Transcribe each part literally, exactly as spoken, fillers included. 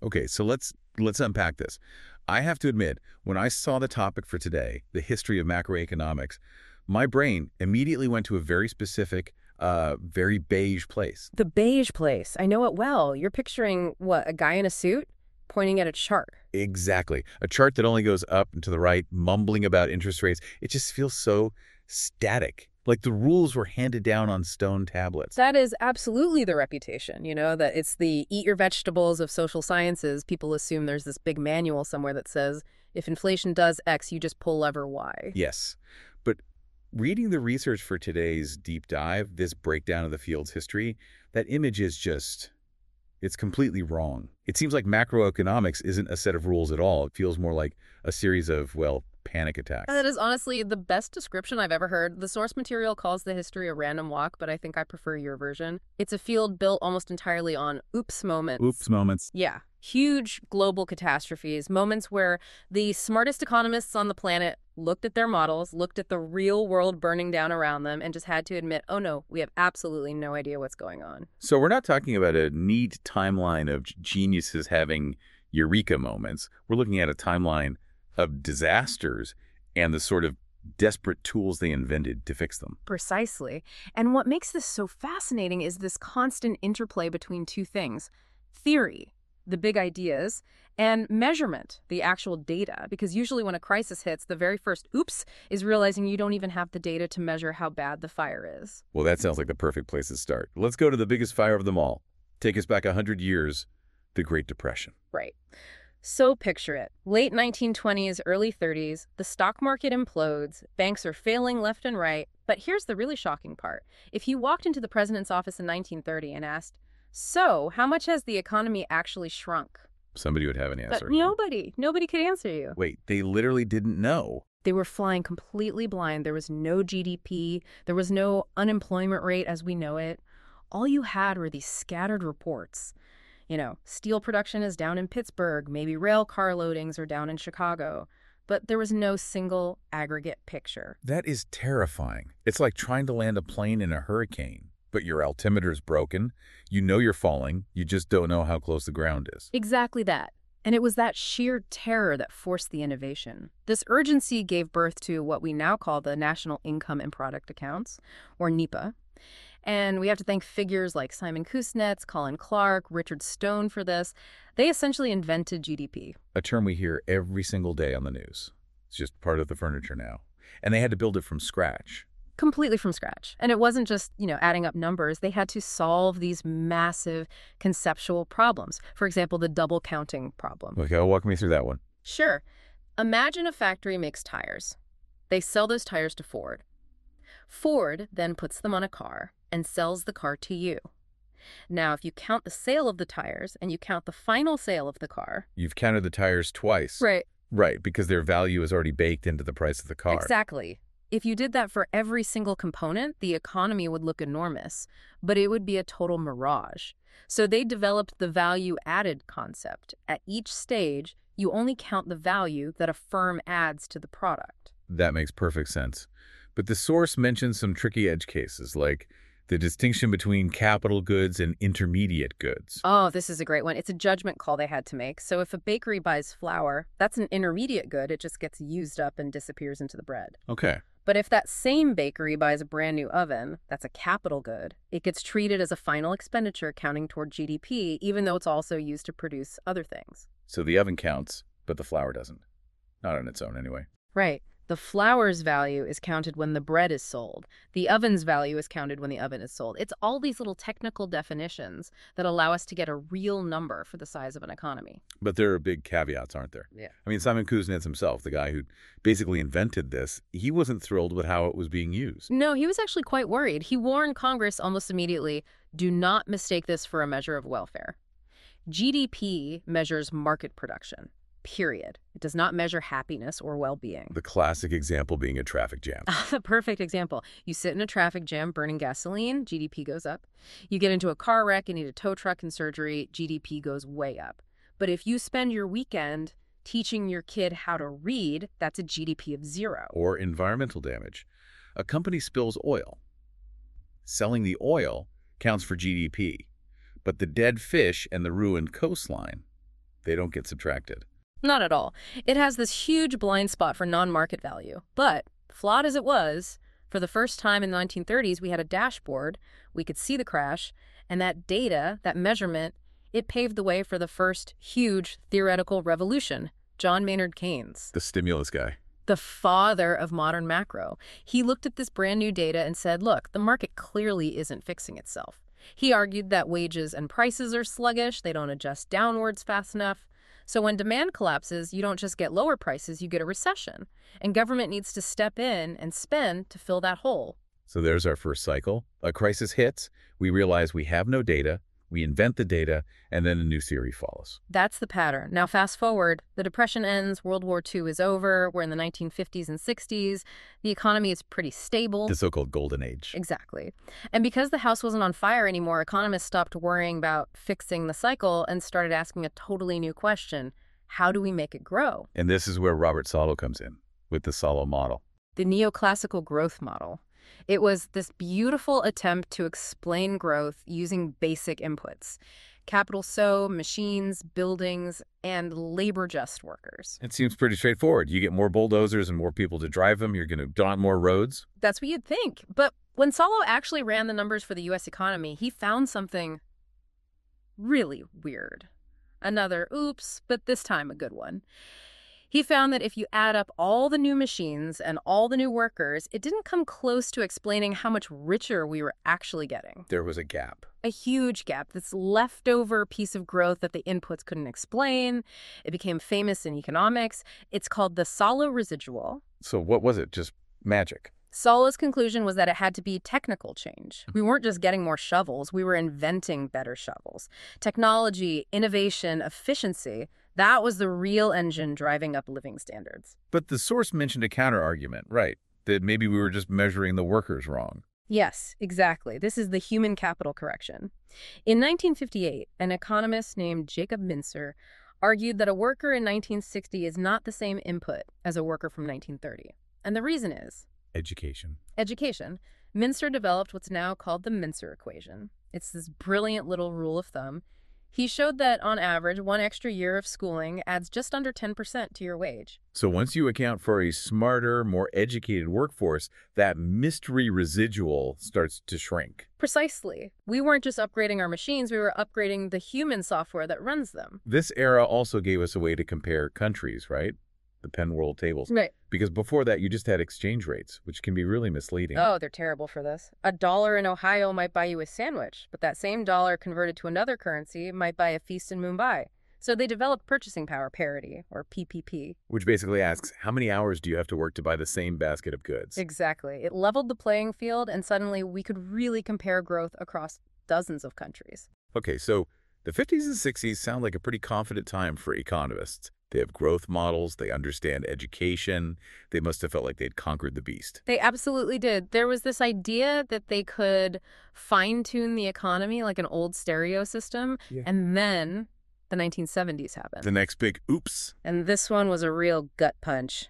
Okay, so let's let's unpack this. I have to admit, when I saw the topic for today, the history of macroeconomics, my brain immediately went to a very specific, uh, very beige place. The beige place. I know it well. You're picturing, what, a guy in a suit pointing at a chart. Exactly. A chart that only goes up and to the right, mumbling about interest rates. It just feels so static, like the rules were handed down on stone tablets. That is absolutely the reputation, you know, that it's the eat your vegetables of social sciences. People assume there's this big manual somewhere that says, if inflation does X, you just pull lever Y. Yes, but reading the research for today's deep dive, this breakdown of the field's history, that image is just, it's completely wrong. It seems like macroeconomics isn't a set of rules at all. It feels more like a series of, well, panic attacks. That is honestly the best description I've ever heard. The source material calls the history a random walk, but I think I prefer your version. It's a field built almost entirely on oops moments. Oops moments. Yeah. Huge global catastrophes, moments where the smartest economists on the planet looked at their models, looked at the real world burning down around them, and just had to admit, oh no, we have absolutely no idea what's going on. So we're not talking about a neat timeline of geniuses having eureka moments. We're looking at a timeline of disasters and the sort of desperate tools they invented to fix them. Precisely. And what makes this so fascinating is this constant interplay between two things: theory, the big ideas, and measurement, the actual data. Because usually when a crisis hits, the very first oops is realizing you don't even have the data to measure how bad the fire is. Well, that sounds like the perfect place to start. Let's go to the biggest fire of them all. Take us back one hundred years, the Great Depression. Right. So picture it. Late nineteen twenties, early thirties, the stock market implodes, banks are failing left and right. But here's the really shocking part. If you walked into the president's office in nineteen thirty and asked, so how much has the economy actually shrunk? Somebody would have an answer. But nobody. Nobody could answer you. Wait, they literally didn't know. They were flying completely blind. There was no G D P. There was no unemployment rate as we know it. All you had were these scattered reports. You know, steel production is down in Pittsburgh, maybe rail car loadings are down in Chicago, but there was no single aggregate picture. That is terrifying. It's like trying to land a plane in a hurricane, but your altimeter is broken. You know you're falling, you just don't know how close the ground is. Exactly that. And it was that sheer terror that forced the innovation. This urgency gave birth to what we now call the National Income and Product Accounts, or NEPA. And we have to thank figures like Simon Kuznets, Colin Clark, Richard Stone for this. They essentially invented G D P. A term we hear every single day on the news. It's just part of the furniture now. And they had to build it from scratch. Completely from scratch. And it wasn't just, you know, adding up numbers. They had to solve these massive conceptual problems. For example, the double counting problem. Okay, walk me through that one. Sure. Imagine a factory makes tires. They sell those tires to Ford. Ford then puts them on a car and sells the car to you. Now, if you count the sale of the tires and you count the final sale of the car... You've counted the tires twice. Right. Right, because their value is already baked into the price of the car. Exactly. If you did that for every single component, the economy would look enormous, but it would be a total mirage. So they developed the value-added concept. At each stage, you only count the value that a firm adds to the product. That makes perfect sense. But the source mentions some tricky edge cases, like the distinction between capital goods and intermediate goods. Oh, this is a great one. It's a judgment call they had to make. So if a bakery buys flour, that's an intermediate good. It just gets used up and disappears into the bread. Okay. But if that same bakery buys a brand new oven, that's a capital good. It gets treated as a final expenditure counting toward G D P, even though it's also used to produce other things. So the oven counts, but the flour doesn't. Not on its own, anyway. Right. The flour's value is counted when the bread is sold. The oven's value is counted when the oven is sold. It's all these little technical definitions that allow us to get a real number for the size of an economy. But there are big caveats, aren't there? Yeah. I mean, Simon Kuznets himself, the guy who basically invented this, he wasn't thrilled with how it was being used. No, he was actually quite worried. He warned Congress almost immediately, do not mistake this for a measure of welfare. G D P measures market production. Period. It does not measure happiness or well-being. The classic example being a traffic jam. The perfect example. You sit in a traffic jam burning gasoline, G D P goes up. You get into a car wreck and need a tow truck and surgery, G D P goes way up. But if you spend your weekend teaching your kid how to read, that's a G D P of zero. Or environmental damage. A company spills oil. Selling the oil counts for G D P, but the dead fish and the ruined coastline, They don't get subtracted. Not at all. It has this huge blind spot for non-market value. But, flawed as it was, for the first time in the nineteen thirties, we had a dashboard, we could see the crash, and that data, that measurement, it paved the way for the first huge theoretical revolution, John Maynard Keynes. The stimulus guy. The father of modern macro. He looked at this brand new data and said, look, the market clearly isn't fixing itself. He argued that wages and prices are sluggish, they don't adjust downwards fast enough. So when demand collapses, you don't just get lower prices, you get a recession. And government needs to step in and spend to fill that hole. So there's our first cycle. A crisis hits, we realize we have no data, we invent the data, and then a new theory follows. That's the pattern. Now fast forward, the Depression ends, World War Two is over, we're in the nineteen fifties and sixties, the economy is pretty stable. The so-called golden age. Exactly. And because the house wasn't on fire anymore, economists stopped worrying about fixing the cycle and started asking a totally new question. How do we make it grow? And this is where Robert Solow comes in, with the Solow model. The neoclassical growth model. It was this beautiful attempt to explain growth using basic inputs. Capital so, machines, buildings, and labor-just workers. It seems pretty straightforward. You get more bulldozers and more people to drive them, you're going to dot more roads. That's what you'd think. But when Solow actually ran the numbers for the U S economy, he found something really weird. Another oops, but this time a good one. He found that if you add up all the new machines and all the new workers, it didn't come close to explaining how much richer we were actually getting. There was a gap. A huge gap, this leftover piece of growth that the inputs couldn't explain. It became famous in economics. It's called the Solow residual. So what was it? Just magic? Solow's conclusion was that it had to be technical change. We weren't just getting more shovels, we were inventing better shovels. Technology, innovation, efficiency, that was the real engine driving up living standards. But the source mentioned a counter-argument, right, that maybe we were just measuring the workers wrong. Yes, exactly. This is the human capital correction. In nineteen fifty-eight, an economist named Jacob Mincer argued that a worker in nineteen sixty is not the same input as a worker from nineteen thirty. And the reason is Education. Education. Mincer developed what's now called the Mincer equation. It's this brilliant little rule of thumb. He showed that, on average, one extra year of schooling adds just under ten percent to your wage. So once you account for a smarter, more educated workforce, that mystery residual starts to shrink. Precisely. We weren't just upgrading our machines, we were upgrading the human software that runs them. This era also gave us a way to compare countries, right? The Penn World Tables. Right. Because before that, you just had exchange rates, which can be really misleading. Oh, they're terrible for this. A dollar in Ohio might buy you a sandwich, but that same dollar converted to another currency might buy a feast in Mumbai. So they developed purchasing power parity, or P P P. Which basically asks, how many hours do you have to work to buy the same basket of goods? Exactly. It leveled the playing field, and suddenly we could really compare growth across dozens of countries. Okay, so the fifties and sixties sound like a pretty confident time for economists. They have growth models, they understand education, they must have felt like they'd conquered the beast. They absolutely did. There was this idea that they could fine-tune the economy like an old stereo system, Yeah. and then the nineteen seventies happened. The next big oops. And this one was a real gut punch.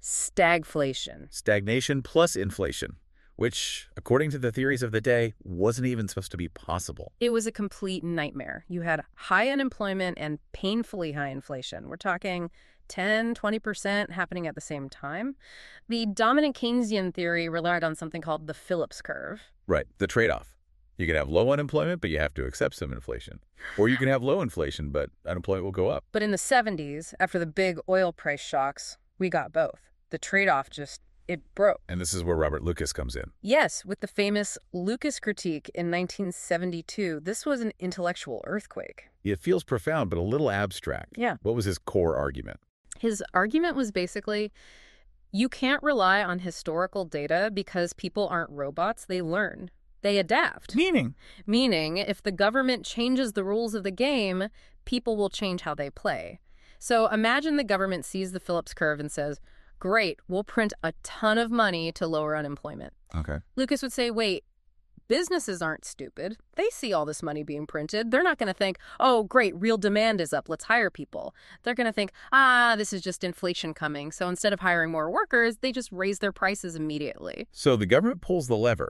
Stagflation. Stagnation plus inflation, which, according to the theories of the day, wasn't even supposed to be possible. It was a complete nightmare. You had high unemployment and painfully high inflation. We're talking ten, twenty percent happening at the same time. The dominant Keynesian theory relied on something called the Phillips curve. Right, the trade-off. You can have low unemployment, but you have to accept some inflation. Or you can have low inflation, but unemployment will go up. But in the seventies, after the big oil price shocks, we got both. The trade-off just, it broke. And this is where Robert Lucas comes in. Yes, with the famous Lucas critique in nineteen seventy-two, this was an intellectual earthquake. It feels profound, but a little abstract. Yeah. What was his core argument? His argument was basically, you can't rely on historical data because people aren't robots, they learn. They adapt. Meaning? Meaning, if the government changes the rules of the game, people will change how they play. So imagine the government sees the Phillips curve and says, great, we'll print a ton of money to lower unemployment. Okay. Lucas would say, wait, businesses aren't stupid. They see all this money being printed. They're not going to think, oh, great, real demand is up, let's hire people. They're going to think, ah, this is just inflation coming. So instead of hiring more workers, they just raise their prices immediately. So the government pulls the lever,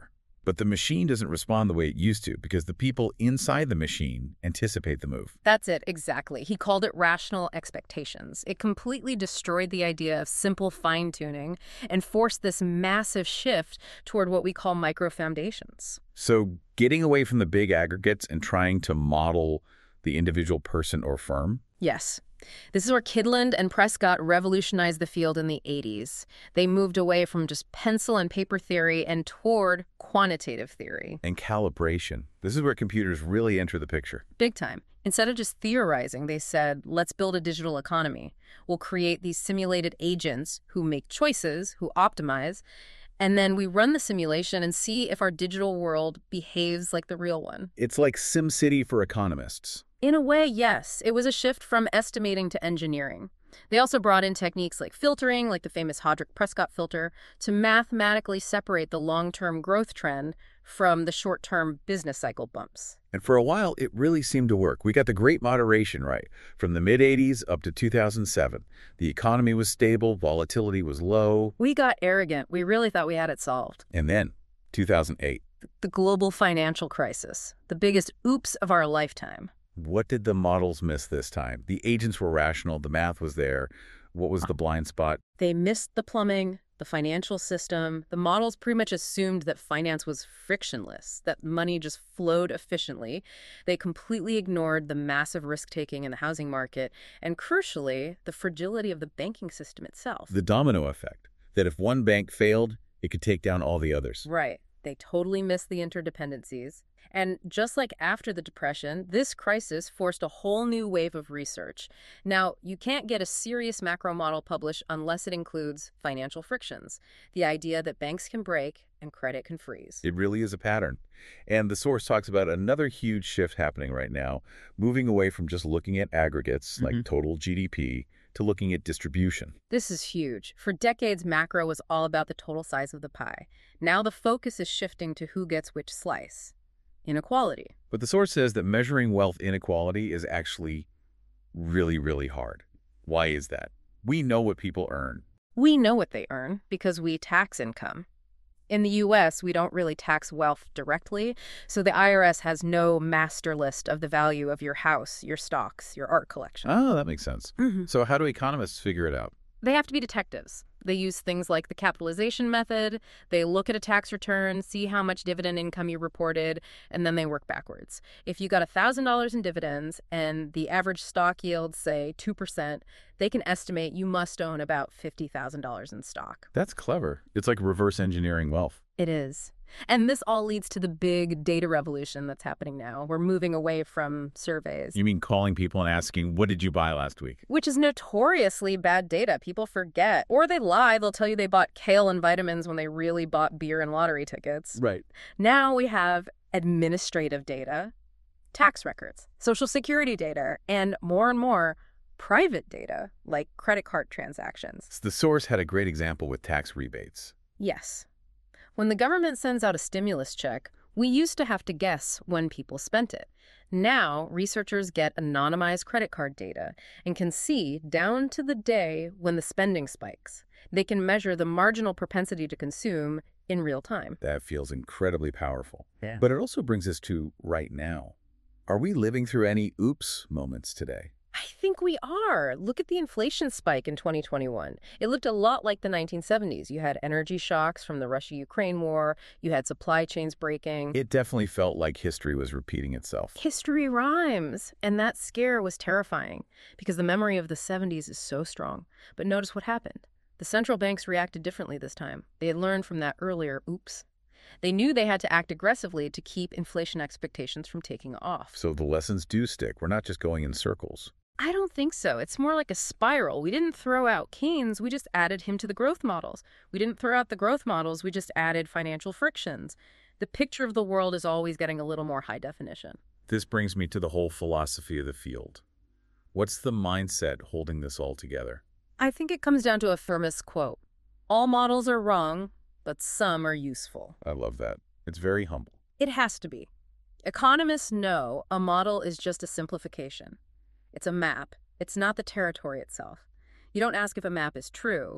But the machine doesn't respond the way it used to because the people inside the machine anticipate the move. That's it, exactly. He called it rational expectations. It completely destroyed the idea of simple fine-tuning and forced this massive shift toward what we call micro-foundations. So getting away from the big aggregates and trying to model the individual person or firm? Yes. This is where Kydland and Prescott revolutionized the field in the eighties. They moved away from just pencil and paper theory and toward quantitative theory. And calibration. This is where computers really enter the picture. Big time. Instead of just theorizing, they said, let's build a digital economy. We'll create these simulated agents who make choices, who optimize, and then we run the simulation and see if our digital world behaves like the real one. It's like SimCity for economists. In a way, yes. It was a shift from estimating to engineering. They also brought in techniques like filtering, like the famous Hodrick-Prescott filter, to mathematically separate the long-term growth trend from the short-term business cycle bumps. And for a while, it really seemed to work. We got the great moderation right. From the mid eighties up to two thousand seven. The economy was stable, volatility was low. We got arrogant. We really thought we had it solved. And then, two thousand eight. The global financial crisis. The biggest oops of our lifetime. What did the models miss this time? The agents were rational, the math was there. What was the blind spot? They missed the plumbing, the financial system. The models pretty much assumed that finance was frictionless, that money just flowed efficiently. They completely ignored the massive risk-taking in the housing market, and crucially, the fragility of the banking system itself. The domino effect, that if one bank failed, it could take down all the others. Right. They totally missed the interdependencies. And just like after the Depression, this crisis forced a whole new wave of research. Now, you can't get a serious macro model published unless it includes financial frictions, the idea that banks can break and credit can freeze. It really is a pattern. And the source talks about another huge shift happening right now, moving away from just looking at aggregates, mm-hmm. like total G D P, to looking at distribution. This is huge. For decades, macro was all about the total size of the pie. Now the focus is shifting to who gets which slice. Inequality. But the source says that measuring wealth inequality is actually really, really hard. Why is that? We know what people earn. We know what they earn because we tax income. In the U S, we don't really tax wealth directly, so the I R S has no master list of the value of your house, your stocks, your art collection. Oh, that makes sense. Mm-hmm. So how do economists figure it out? They have to be detectives. They use things like the capitalization method. They look at a tax return, see how much dividend income you reported, and then they work backwards. If you got one thousand dollars in dividends and the average stock yields, say, two percent, they can estimate you must own about fifty thousand dollars in stock. That's clever. It's like reverse engineering wealth. It is. And this all leads to the big data revolution that's happening now. We're moving away from surveys. You mean calling people and asking, what did you buy last week? Which is notoriously bad data. People forget. Or they lie. They'll tell you they bought kale and vitamins when they really bought beer and lottery tickets. Right. Now we have administrative data, tax records, social security data, and more and more private data, like credit card transactions. So the source had a great example with tax rebates. Yes. When the government sends out a stimulus check, we used to have to guess when people spent it. Now, researchers get anonymized credit card data and can see down to the day when the spending spikes. They can measure the marginal propensity to consume in real time. That feels incredibly powerful. Yeah. But it also brings us to right now. Are we living through any oops moments today? I think we are. Look at the inflation spike in twenty twenty-one. It looked a lot like the nineteen seventies. You had energy shocks from the Russia-Ukraine war. You had supply chains breaking. It definitely felt like history was repeating itself. History rhymes. And that scare was terrifying because the memory of the seventies is so strong. But notice what happened. The central banks reacted differently this time. They had learned from that earlier oops. They knew they had to act aggressively to keep inflation expectations from taking off. So the lessons do stick. We're not just going in circles. I don't think so. It's more like a spiral. We didn't throw out Keynes, we just added him to the growth models. We didn't throw out the growth models, we just added financial frictions. The picture of the world is always getting a little more high definition. This brings me to the whole philosophy of the field. What's the mindset holding this all together? I think it comes down to a Firmus quote. All models are wrong, but some are useful. I love that. It's very humble. It has to be. Economists know a model is just a simplification. It's a map. It's not the territory itself. You don't ask if a map is true.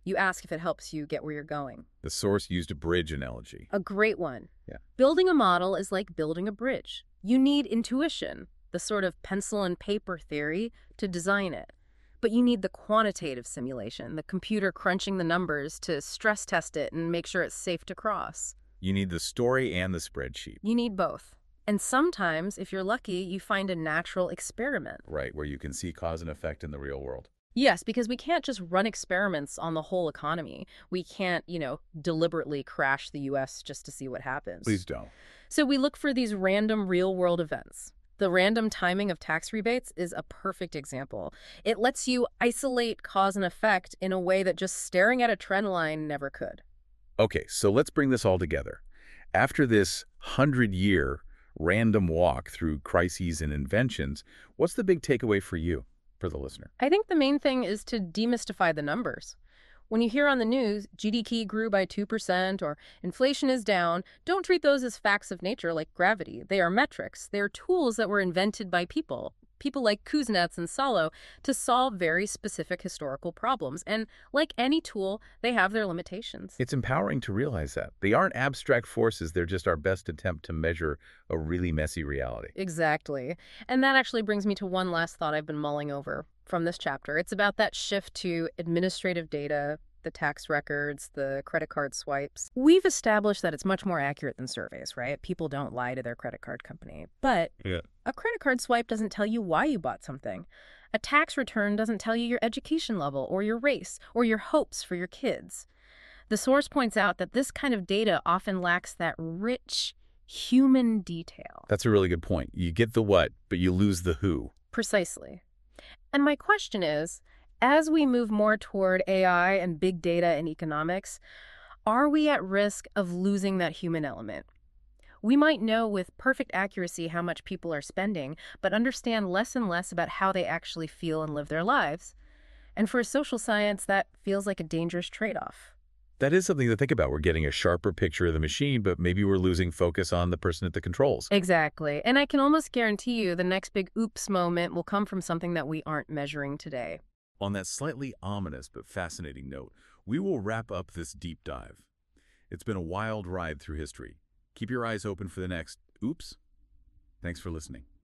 You ask if it helps you get where you're going. The source used a bridge analogy. A great one. Yeah. Building a model is like building a bridge. You need intuition, the sort of pencil and paper theory, to design it. But you need the quantitative simulation, the computer crunching the numbers to stress test it and make sure it's safe to cross. You need the story and the spreadsheet. You need both. And sometimes, if you're lucky, you find a natural experiment. Right, where you can see cause and effect in the real world. Yes, because we can't just run experiments on the whole economy. We can't, you know, deliberately crash the U S just to see what happens. Please don't. So we look for these random real-world events. The random timing of tax rebates is a perfect example. It lets you isolate cause and effect in a way that just staring at a trend line never could. Okay, so let's bring this all together. After this hundred-year random walk through crises and inventions, what's the big takeaway for you, for the listener? I think the main thing is to demystify the numbers. When you hear on the news, G D P grew by two percent or inflation is down, don't treat those as facts of nature like gravity. They are metrics. They are tools that were invented by people, people like Kuznets and Solow, to solve very specific historical problems. And like any tool, they have their limitations. It's empowering to realize that. They aren't abstract forces, they're just our best attempt to measure a really messy reality. Exactly. And that actually brings me to one last thought I've been mulling over from this chapter. It's about that shift to administrative data, the tax records, the credit card swipes. We've established that it's much more accurate than surveys, right? People don't lie to their credit card company. But Yeah. a credit card swipe doesn't tell you why you bought something. A tax return doesn't tell you your education level or your race or your hopes for your kids. The source points out that this kind of data often lacks that rich human detail. That's a really good point. You get the what, but you lose the who. Precisely. And my question is, as we move more toward A I and big data and economics, are we at risk of losing that human element? We might know with perfect accuracy how much people are spending, but understand less and less about how they actually feel and live their lives. And for a social science, that feels like a dangerous trade-off. That is something to think about. We're getting a sharper picture of the machine, but maybe we're losing focus on the person at the controls. Exactly. And I can almost guarantee you the next big oops moment will come from something that we aren't measuring today. On that slightly ominous but fascinating note, we will wrap up this deep dive. It's been a wild ride through history. Keep your eyes open for the next oops. Thanks for listening.